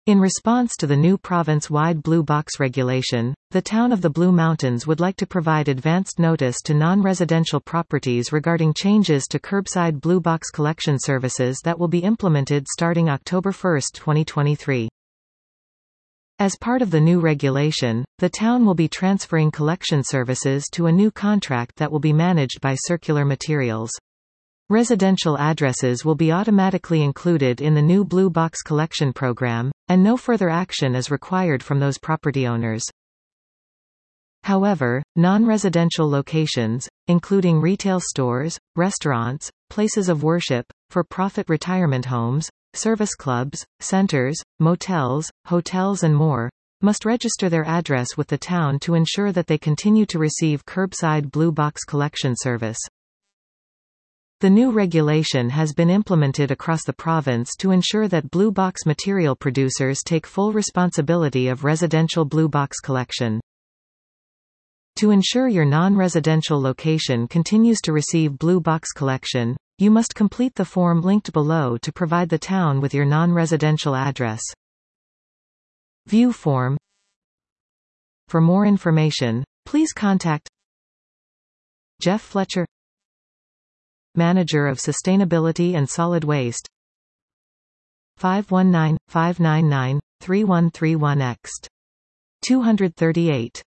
In response to the new province-wide Blue Box regulation, the town of the Blue Mountains would like to provide advanced notice to non-residential properties regarding changes to curbside Blue Box collection services that will be implemented starting October 1, 2023. As part of the new regulation, the town will be transferring collection services to a new contract that will be managed by Circular Materials. Residential addresses will be automatically included in the new Blue Box collection program, and no further action is required from those property owners. However, non-residential locations, including retail stores, restaurants, places of worship, for-profit retirement homes, service clubs, centers, motels, hotels and more, must register their address with the town to ensure that they continue to receive curbside Blue Box collection service. The new regulation has been implemented across the province to ensure that Blue Box material producers take full responsibility of residential Blue Box collection. To ensure your non-residential location continues to receive Blue Box collection, you must complete the form linked below to provide the town with your non-residential address. View form. For more information, please contact Jeff Fletcher, Manager of Sustainability and Solid Waste, 519-599-3131 Ext. 238.